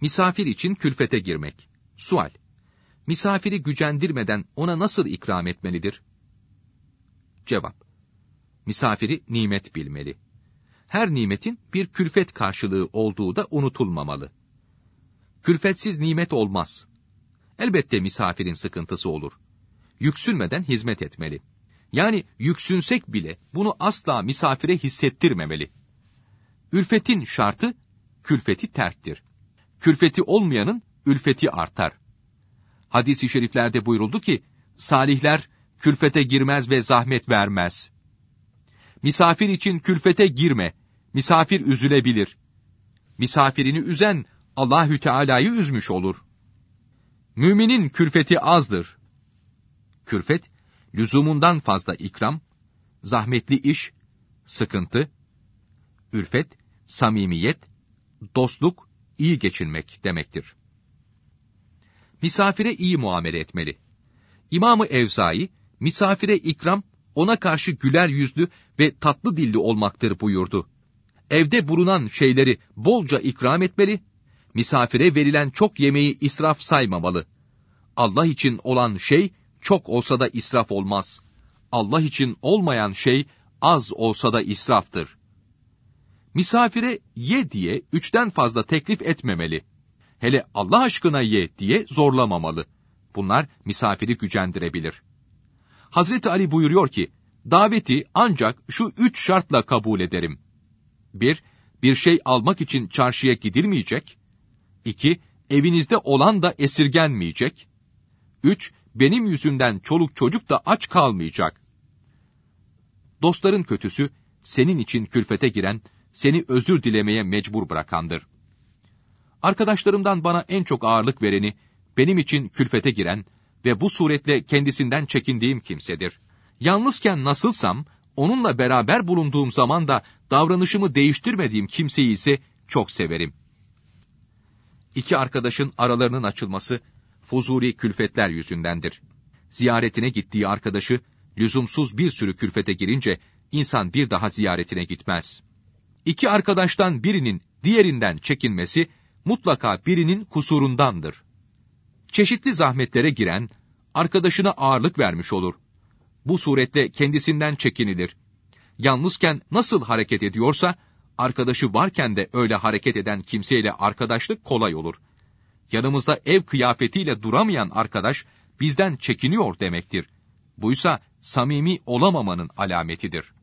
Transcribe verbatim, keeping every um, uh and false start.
Misafir için külfete girmek. Sual: Misafiri gücendirmeden ona nasıl ikram etmelidir? Cevap: Misafiri nimet bilmeli. Her nimetin bir külfet karşılığı olduğu da unutulmamalı. Külfetsiz nimet olmaz. Elbette misafirin sıkıntısı olur. Yüksünmeden hizmet etmeli. Yani yüksünsek bile bunu asla misafire hissettirmemeli. Ülfetin şartı, külfeti terktir. Külfeti olmayanın ülfeti artar. Hadis-i şeriflerde buyuruldu ki, salihler külfete girmez ve zahmet vermez. Misafir için külfete girme, misafir üzülebilir. Misafirini üzen, Allahü Teala'yı üzmüş olur. Müminin külfeti azdır. Külfet, lüzumundan fazla ikram, zahmetli iş, sıkıntı, ülfet, samimiyet, dostluk, iyi geçinmek demektir. Misafire iyi muamele etmeli. İmam-ı Evzai, misafire ikram, ona karşı güler yüzlü ve tatlı dilli olmaktır buyurdu. Evde bulunan şeyleri bolca ikram etmeli, misafire verilen çok yemeği israf saymamalı. Allah için olan şey, çok olsa da israf olmaz. Allah için olmayan şey, az olsa da israftır. Misafire ye diye üçten fazla teklif etmemeli. Hele Allah aşkına ye diye zorlamamalı. Bunlar misafiri gücendirebilir. Hazreti Ali buyuruyor ki, daveti ancak şu üç şartla kabul ederim. Bir, bir şey almak için çarşıya gidilmeyecek. İki, evinizde olan da esirgenmeyecek. Üç, benim yüzümden çoluk çocuk da aç kalmayacak. Dostların kötüsü, senin için külfete giren, seni özür dilemeye mecbur bırakandır. Arkadaşlarımdan bana en çok ağırlık vereni, benim için külfete giren ve bu suretle kendisinden çekindiğim kimsedir. Yalnızken nasılsam, onunla beraber bulunduğum zaman da davranışımı değiştirmediğim kimseyi ise çok severim. İki arkadaşın aralarının açılması, fuzuli külfetler yüzündendir. Ziyaretine gittiği arkadaşı, lüzumsuz bir sürü külfete girince, insan bir daha ziyaretine gitmez. İki arkadaştan birinin diğerinden çekinmesi, mutlaka birinin kusurundandır. Çeşitli zahmetlere giren, arkadaşına ağırlık vermiş olur. Bu suretle kendisinden çekinilir. Yalnızken nasıl hareket ediyorsa, arkadaşı varken de öyle hareket eden kimseyle arkadaşlık kolay olur. Yanımızda ev kıyafetiyle duramayan arkadaş, bizden çekiniyor demektir. Buysa samimi olamamanın alametidir.